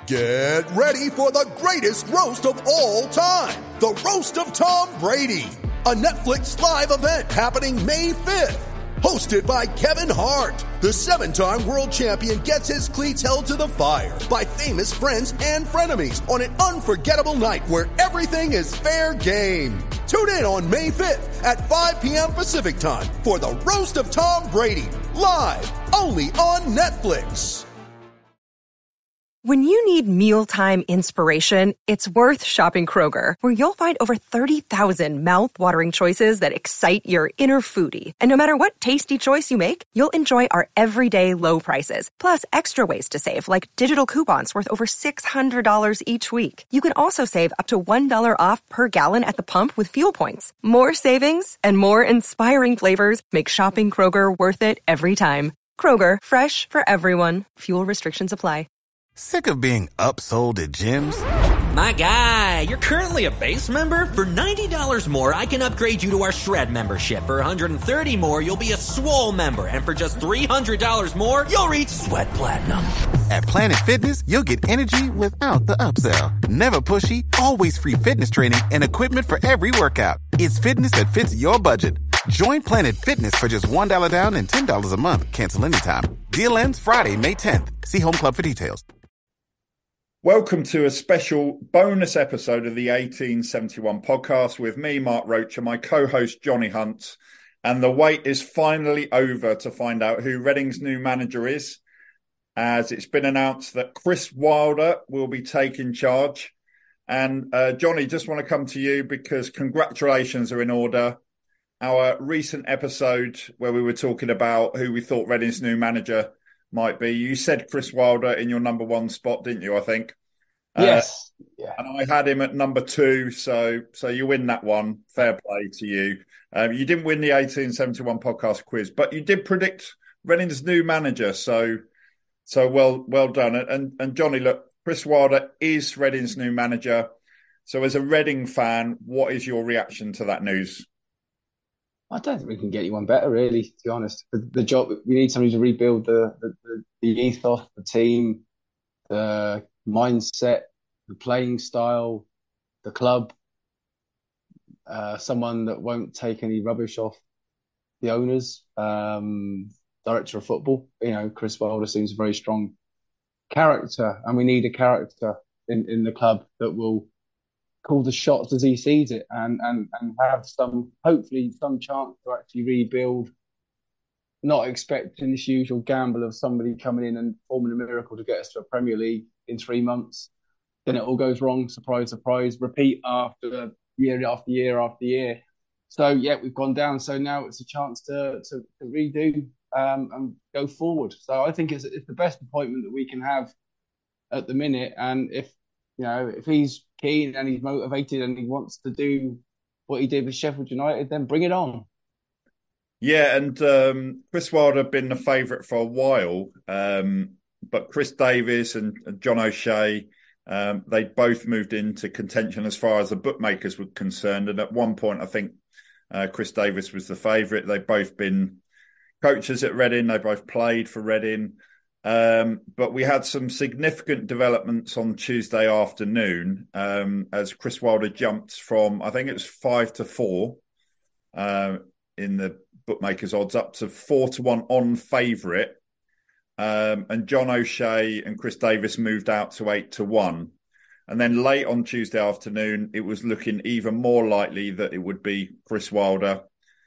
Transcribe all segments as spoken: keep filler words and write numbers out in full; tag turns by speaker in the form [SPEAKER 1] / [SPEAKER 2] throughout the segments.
[SPEAKER 1] Get ready for the greatest roast of all time. The Roast of Tom Brady. A Netflix live event happening May fifth. Hosted by Kevin Hart. The seven-time world champion gets his cleats held to the fire by famous friends and frenemies on an unforgettable night where everything is fair game. Tune in on May fifth at five p.m. Pacific time for the Roast of Tom Brady. Live only on Netflix.
[SPEAKER 2] When you need mealtime inspiration, it's worth shopping Kroger, where you'll find over thirty thousand mouth-watering choices that excite your inner foodie. And no matter what tasty choice you make, you'll enjoy our everyday low prices, plus extra ways to save, like digital coupons worth over six hundred dollars each week. You can also save up to one dollar off per gallon at the pump with fuel points. More savings and more inspiring flavors make shopping Kroger worth it every time. Kroger, fresh for everyone. Fuel restrictions apply.
[SPEAKER 3] Sick of being upsold at gyms?
[SPEAKER 4] My guy, you're currently a base member? For ninety dollars more, I can upgrade you to our Shred membership. For one hundred thirty dollars more, you'll be a Swole member. And for just three hundred dollars more, you'll reach Sweat Platinum.
[SPEAKER 3] At Planet Fitness, you'll get energy without the upsell. Never pushy, always free fitness training and equipment for every workout. It's fitness that fits your budget. Join Planet Fitness for just one dollar down and ten dollars a month. Cancel anytime. Deal ends Friday, May tenth. See Home Club for details.
[SPEAKER 5] Welcome to a special bonus episode of the eighteen seventy-one podcast with me, Mark Roach, and my co-host, Johnny Hunt. And the wait is finally over to find out who Reading's new manager is, as it's been announced that Chris Wilder will be taking charge. And uh, Johnny, just want to come to you because congratulations are in order. Our recent episode where we were talking about who we thought Reading's new manager might be, you said Chris Wilder in your number one spot, didn't you, I think?
[SPEAKER 6] Yes.
[SPEAKER 5] Uh,
[SPEAKER 6] yeah.
[SPEAKER 5] And I had him at number two, so so you win that one. Fair play to you. Um, you didn't win the eighteen seventy-one podcast quiz, but you did predict Reading's new manager, so so well well done. And and Johnny, look, Chris Wilder is Reading's new manager. So as a Reading fan, what is your reaction to that news?
[SPEAKER 6] I don't think we can get anyone better, really, to be honest. The, the job, we need somebody to rebuild the, the, the, the ethos, the team, the mindset, the playing style, the club. Uh, someone that won't take any rubbish off the owners. Um, director of football, you know, Chris Wilder seems a very strong character, and we need a character in, in the club that will call the shots as he sees it, and and and have some, hopefully some chance to actually rebuild, not expecting this usual gamble of somebody coming in and forming a miracle to get us to a Premier League in three months. Then it all goes wrong, surprise, surprise, repeat after year after year after year. So yeah, we've gone down. So now it's a chance to to, to redo um, and go forward. So I think it's it's the best appointment that we can have at the minute. And if you know, if he's keen and he's motivated and he wants to do what he did with Sheffield United, then bring it on.
[SPEAKER 5] Yeah, and um, Chris Wilder had been the favourite for a while, um, but Chris Davis and, and John O'Shea, um, they both moved into contention as far as the bookmakers were concerned. And at one point, I think uh, Chris Davis was the favourite. They've both been coaches at Reading. They both played for Reading. Um, but we had some significant developments on Tuesday afternoon um, as Chris Wilder jumped from, I think it was five to four uh, in the bookmakers' odds up to four to one on favourite. Um, and John O'Shea and Chris Davis moved out to eight to one. And then late on Tuesday afternoon, it was looking even more likely that it would be Chris Wilder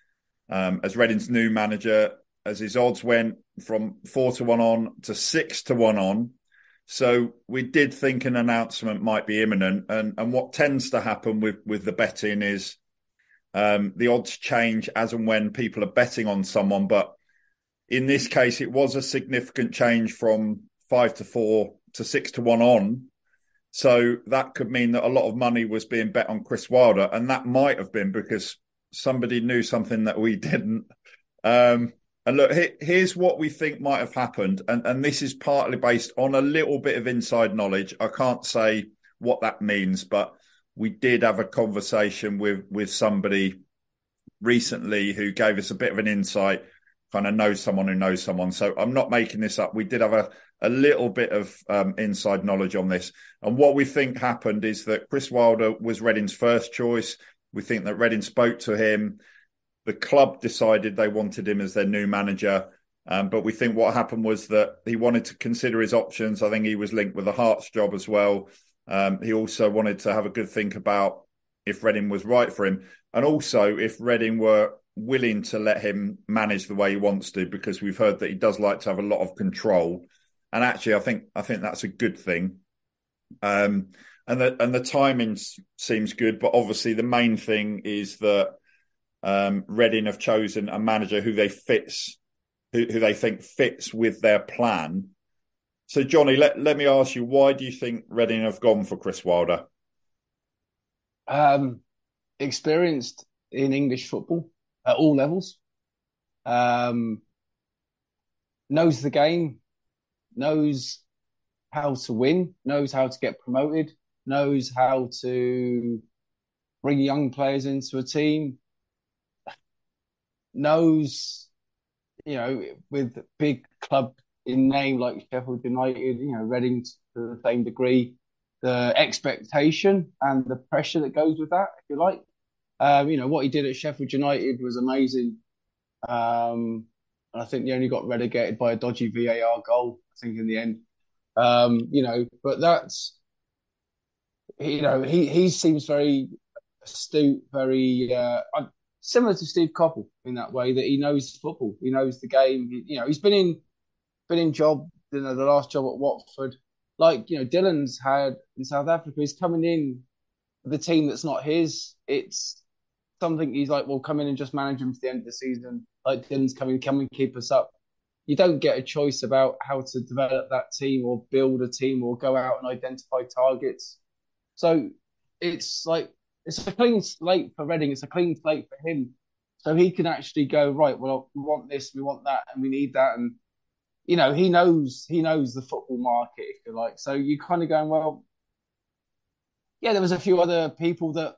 [SPEAKER 5] um, as Reading's new manager, as his odds went from four to one on to six to one on. So we did think an announcement might be imminent. And, and what tends to happen with, with the betting is um, the odds change as and when people are betting on someone. But in this case, it was a significant change from five to four to six to one on. So that could mean that a lot of money was being bet on Chris Wilder. And that might have been because somebody knew something that we didn't. Um, And look, here's what we think might have happened. And, and this is partly based on a little bit of inside knowledge. I can't say what that means, but we did have a conversation with, with somebody recently who gave us a bit of an insight. kind of knows someone who knows someone. So I'm not making this up. We did have a, a little bit of um, inside knowledge on this. And what we think happened is that Chris Wilder was Reading's first choice. We think that Reading spoke to him. The club decided they wanted him as their new manager. Um, but we think what happened was that he wanted to consider his options. I think he was linked with the Hearts job as well. Um, he also wanted to have a good think about if Reading was right for him. And also if Reading were willing to let him manage the way he wants to, because we've heard that he does like to have a lot of control. And actually, I think I think that's a good thing. Um, and the and the timing seems good, but obviously the main thing is that um, Reading have chosen a manager who they fits, who, who they think fits with their plan. So, Johnny, let let me ask you, why do you think Reading have gone for Chris Wilder?
[SPEAKER 6] Um, experienced in English football at all levels, um, knows the game, knows how to win, knows how to get promoted, knows how to bring young players into a team, knows, you know, with big club in name like Sheffield United, you know, Reading to the same degree, the expectation and the pressure that goes with that, if you like. Um, you know, what he did at Sheffield United was amazing. Um, and I think they only got relegated by a dodgy V A R goal, I think, in the end. Um, you know, but that's, you know, he, he seems very astute, very uh, similar to Steve Coppell in that way, that he knows football, he knows the game. He, you know, he's been in been in job, you know, the last job at Watford. Like, you know, Dylan's had in South Africa, he's coming in with a team that's not his. It's something he's like, well, come in and just manage them to the end of the season. Like, Dylan's coming, come and keep us up. You don't get a choice about how to develop that team or build a team or go out and identify targets. So it's like, it's a clean slate for Reading. It's a clean slate for him. So he can actually go, right, well, we want this, we want that, and we need that. And, you know, he knows, he knows the football market, if you like. So you kind of going, well, yeah, there was a few other people that,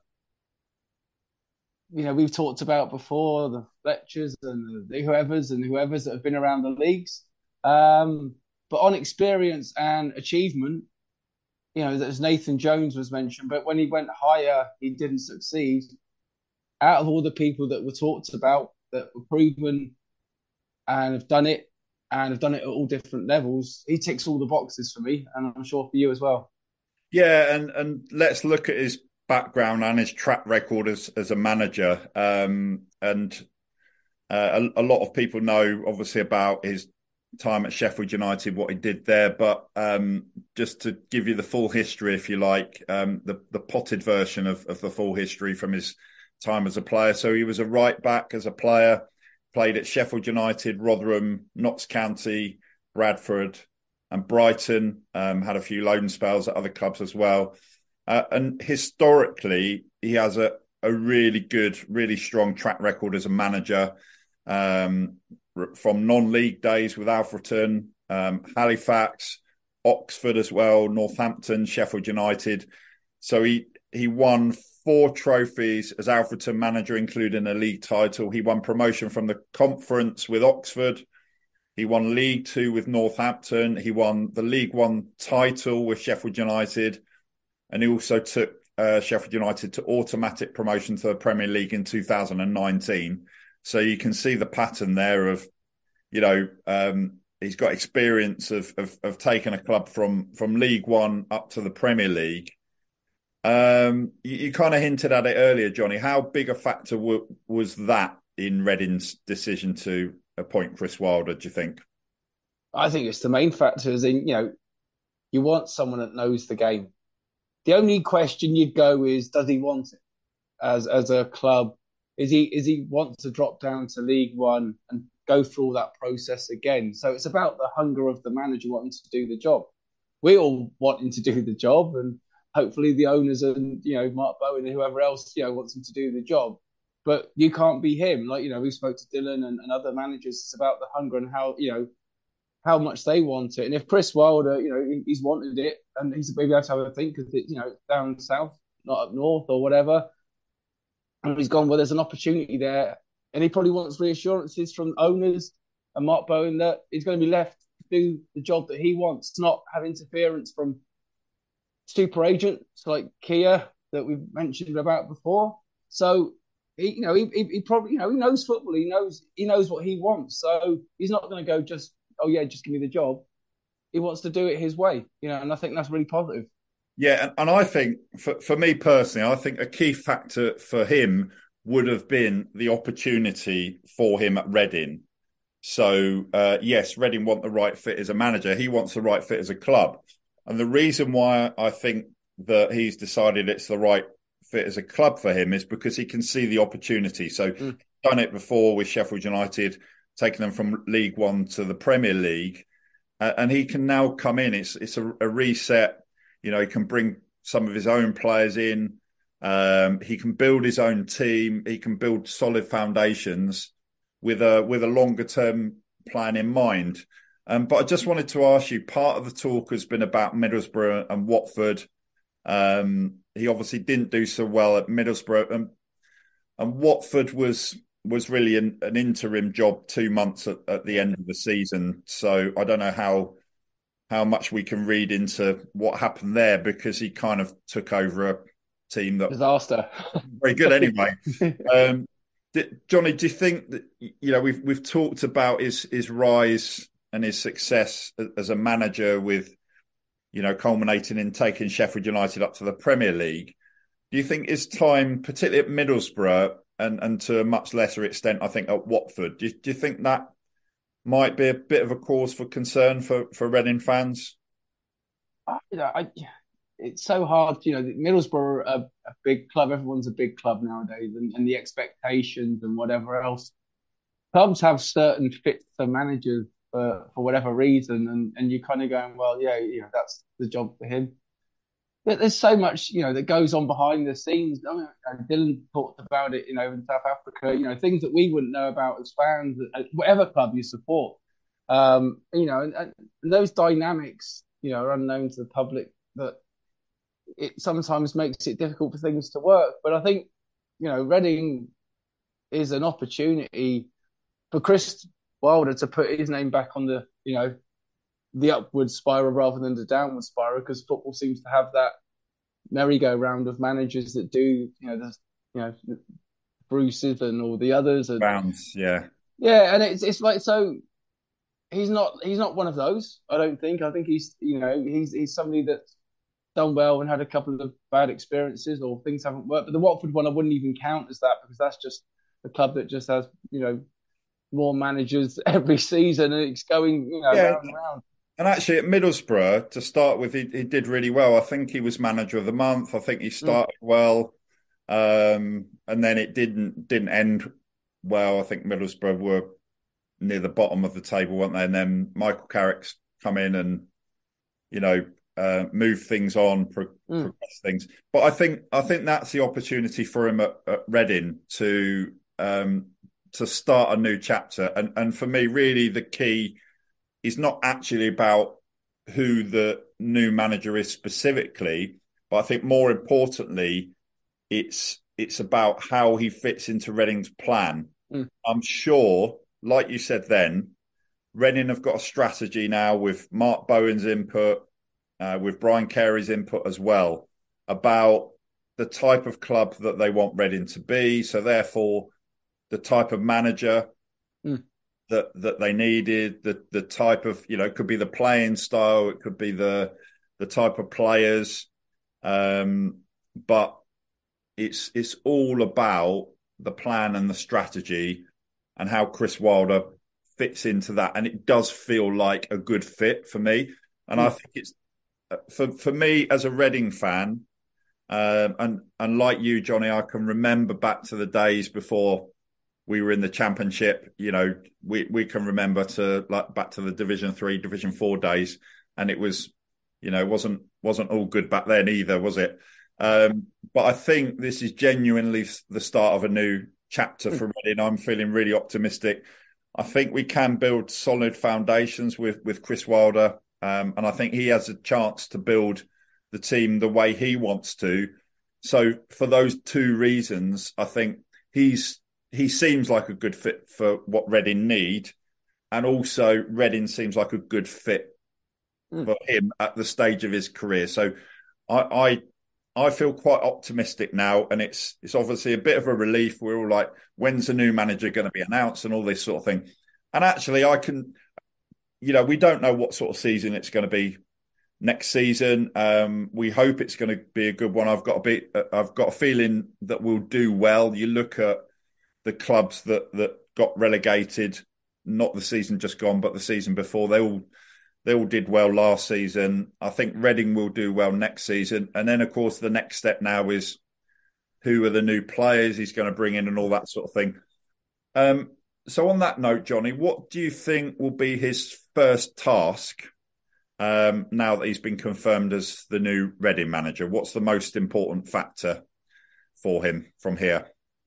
[SPEAKER 6] you know, we've talked about before, the Fletchers and the whoever's and whoever's that have been around the leagues. Um, but on experience and achievement, you know, as Nathan Jones was mentioned, but when he went higher, he didn't succeed. Out of all the people that were talked about that were proven and have done it and have done it at all different levels, he ticks all the boxes for me, and I'm sure for you as well.
[SPEAKER 5] Yeah, and and let's look at his background and his track record as as a manager. Um, and uh, a, a lot of people know, obviously, about his time at Sheffield United, what he did there. But um, just to give you the full history, if you like, um, the the potted version of, of the full history from his time as a player. So he was a right back as a player, played at Sheffield United, Rotherham, Notts County, Bradford, and Brighton. Um, had a few loan spells at other clubs as well. Uh, and historically, he has a, a really good, really strong track record as a manager, um, from non-league days with Alfreton, um, Halifax, Oxford as well, Northampton, Sheffield United. So he he won four trophies as Alfreton manager, including a league title. He won promotion from the conference with Oxford. He won League Two with Northampton. He won the League One title with Sheffield United. And he also took uh, Sheffield United to automatic promotion to the Premier League in two thousand nineteen. So you can see the pattern there of, you know, um, he's got experience of, of of taking a club from from League One up to the Premier League. Um, you, you kind of hinted at it earlier, Johnny. How big a factor w- was that in Reading's decision to appoint Chris Wilder, do you think?
[SPEAKER 6] I think it's the main factor is in, you know, you want someone that knows the game. The only question you'd go is, does he want it as as a club? Is he is he want to drop down to League One and go through all that process again? So it's about the hunger of the manager wanting to do the job. We all wanting to do the job, and hopefully the owners and, you know, Mark Bowen and whoever else, you know, wants him to do the job. But you can't be him. Like, you know, we spoke to Dylan and, and other managers. It's about the hunger and how, you know, how much they want it. And if Chris Wilder, you know, he's wanted it and he's maybe able to have a think because, you know, down south, not up north or whatever. And he's gone, well, there's an opportunity there. And he probably wants reassurances from owners and Mark Bowen that he's going to be left to do the job that he wants, not have interference from super agents like Kia that we've mentioned about before. So he, you know, he, he probably, you know, he knows football. He knows he knows what he wants. So he's not going to go just, oh yeah, just give me the job. He wants to do it his way, you know, and I think that's really positive.
[SPEAKER 5] Yeah, and, and I think for for me personally, I think a key factor for him would have been the opportunity for him at Reading. So uh, yes, Reading want the right fit as a manager. He wants the right fit as a club. And the reason why I think that he's decided it's the right fit as a club for him is because he can see the opportunity. So mm. he's done it before with Sheffield United, taking them from League One to the Premier League. Uh, and he can now come in. It's it's a, a reset. You know, he can bring some of his own players in. Um, he can build his own team. He can build solid foundations with a with a longer term plan in mind. Um, but I just wanted to ask you, part of the talk has been about Middlesbrough and Watford. Um, he obviously didn't do so well at Middlesbrough. And, and Watford was was really an, an interim job two months at, at the end of the season. So I don't know how how much we can read into what happened there, because he kind of took over a team that
[SPEAKER 6] disaster.
[SPEAKER 5] Very good anyway. um, did, Johnny, do you think that, you know, we've we've talked about his his rise and his success as a manager, with, you know, culminating in taking Sheffield United up to the Premier League. Do you think his time, particularly at Middlesbrough and, and to a much lesser extent, I think, at Watford, do you, do you think that might be a bit of a cause for concern for, for Reading fans?
[SPEAKER 6] I, you know, I, it's so hard. You know, Middlesbrough are a, a big club. Everyone's a big club nowadays, and, and the expectations and whatever else. Clubs have certain fits for managers for, for whatever reason, and, and you're kind of going, well, yeah, you know, that's the job for him. But there's so much, you know, that goes on behind the scenes. I mean, Dylan talked about it, you know, in South Africa, you know, things that we wouldn't know about as fans, whatever club you support. Um, you know, and, and those dynamics, you know, are unknown to the public, that it sometimes makes it difficult for things to work. But I think, you know, Reading is an opportunity for Chris Wilder to put his name back on the, you know, the upward spiral rather than the downward spiral, because football seems to have that merry-go-round of managers that do, you know, the, you know, Bruce's and all the others. And,
[SPEAKER 5] Bounce, yeah.
[SPEAKER 6] Yeah, and it's it's like, so he's not he's not one of those, I don't think. I think he's, you know, he's he's somebody that's done well and had a couple of bad experiences or things haven't worked. But the Watford one I wouldn't even count as that, because that's just a club that just has, you know, more managers every season, and it's going, you know,
[SPEAKER 5] yeah.
[SPEAKER 6] round and round.
[SPEAKER 5] And actually at Middlesbrough, to start with, he, he did really well. I think he was manager of the month. I think he started mm. well. Um, and then it didn't didn't end well. I think Middlesbrough were near the bottom of the table, weren't they? And then Michael Carrick's come in and, you know, uh, move things on, pro- mm. progress things. But I think I think that's the opportunity for him at, at Reading to um, to start a new chapter. And and for me, really the key is not actually about who the new manager is specifically, but I think more importantly, it's it's about how he fits into Reading's plan. Mm. I'm sure, like you said then, Reading have got a strategy now with Mark Bowen's input, uh, with Brian Carey's input as well, about the type of club that they want Reading to be. So therefore, the type of manager mm. that that they needed, the the type of, you know, it could be the playing style, it could be the the type of players, um, but it's it's all about the plan and the strategy and how Chris Wilder fits into that. And it does feel like a good fit for me. And mm. I think it's for for me as a Reading fan, um, and and like you, Johnny, I can remember back to the days before we were in the Championship. You know, we, we can remember to like back to the Division Three, Division Four days, and it was, you know, wasn't wasn't all good back then either, was it? Um, but I think this is genuinely the start of a new chapter for Reading. I'm feeling really optimistic. I think we can build solid foundations with with Chris Wilder, um, and I think he has a chance to build the team the way he wants to. So for those two reasons, I think he's. He seems like a good fit for what Reading need. and also Reading seems like a good fit mm. for him at the stage of his career. So I, I I feel quite optimistic now, and it's it's obviously a bit of a relief. We're all like, when's the new manager going to be announced and all this sort of thing. And actually, I can, you know, we don't know what sort of season it's going to be next season. Um, we hope it's going to be a good one. I've got a bit, I've got a feeling that we'll do well. You look at the clubs that that got relegated, not the season just gone, but the season before. They all they all did well last season. I think Reading will do well next season. And then, of course, the next step now is who are the new players he's going to bring in and all that sort of thing. Um, so on that note, Johnny, what do you think will be his first task um, now that he's been confirmed as the new Reading manager? What's the most important factor for him from here?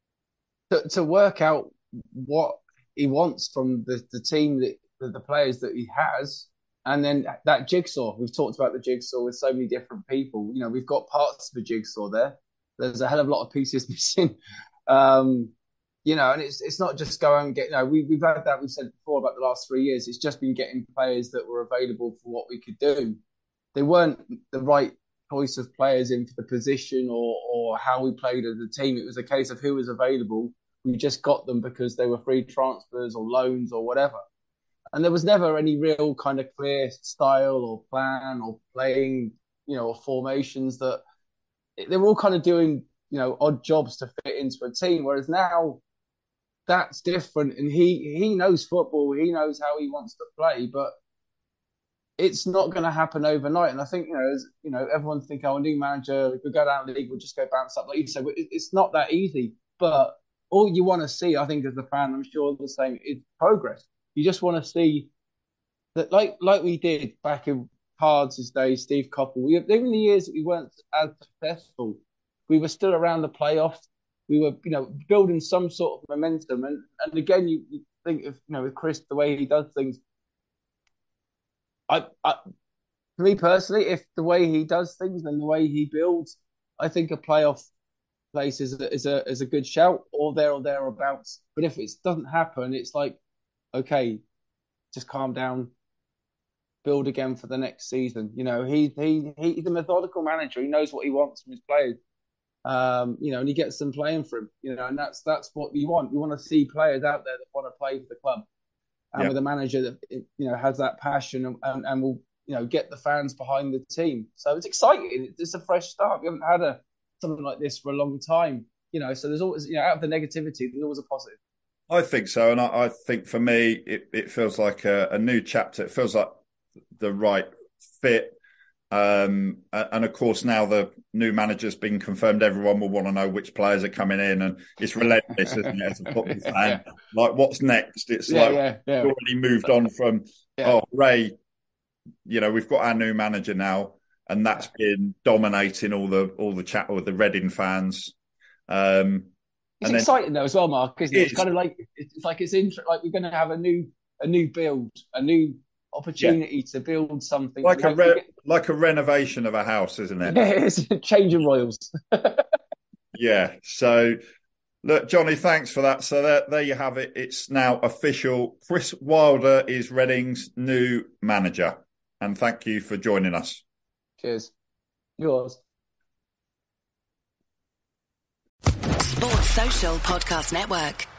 [SPEAKER 6] To, to work out what he wants from the, the team, that the, the players that he has, and then that jigsaw. We've talked about the jigsaw with so many different people. You know, we've got parts of the jigsaw there. There's a hell of a lot of pieces missing. Um, you know, and it's it's not just go out and get, you know, we, we've had that, we've said before about the last three years. It's just been getting players that were available for what we could do. They weren't the right choice of players in for the position or or how we played as a team. It was a case of who was available. We just got them because they were free transfers or loans or whatever. And there was never any real kind of clear style or plan or playing, you know, or formations that they were all kind of doing, you know, odd jobs to fit into a team. Whereas now that's different. And he, he knows football. He knows how he wants to play, but it's not going to happen overnight. And I think, you know, as, you know, everyone's thinking, oh, a new manager, we'll go down the league, we'll just go bounce up. Like you said, it's not that easy. But all you want to see, I think, as a fan, I'm sure the same, is progress. You just want to see that, like like we did back in Cards' days, Steve Coppell. We, even the years that we weren't as successful, we were still around the playoffs. We were, you know, building some sort of momentum. And and again, you, you think of, you know, with Chris, the way he does things. I, I, for me personally, if the way he does things and the way he builds, I think a playoff place is a, is a is a good shout, or there or thereabouts. But if it doesn't happen, it's like, okay, just calm down, build again for the next season. You know, he he he's a methodical manager. He knows what he wants from his players. Um, you know, and he gets them playing for him. You know, and that's that's what you want. You want to see players out there that want to play for the club, and yeah. with a manager that, you know, has that passion and, and, and will, you know, get the fans behind the team. So it's exciting. It's a fresh start. We haven't had a something like this for a long time. You know, so there's always, you know, out of the negativity, there's always a positive.
[SPEAKER 5] I think so. And I, I think for me, it, it feels like a, a new chapter. It feels like the right fit. Um, and of course, now the new manager's been confirmed, everyone will want to know which players are coming in. And it's relentless, isn't it, as a football fan? Yeah. Like, what's next? It's yeah, like, yeah, yeah. we've already moved on from, yeah. oh, Ray, you know, we've got our new manager now. And that's been dominating all the all the chat with the Reading fans. Um
[SPEAKER 6] It's and exciting then, though as well, Mark, isn't it? It's, it's kind of like it's like it's int- like we're going to have a new a new build, a new opportunity yeah. to build something
[SPEAKER 5] like a re- like a renovation of a house, isn't it?
[SPEAKER 6] Yeah, it's changing royals.
[SPEAKER 5] yeah. So, look, Johnny, thanks for that. So there, there you have it. It's now official. Chris Wilder is Reading's new manager, and thank you for joining us.
[SPEAKER 6] Cheers. Yours.
[SPEAKER 7] Sports Social Podcast Network.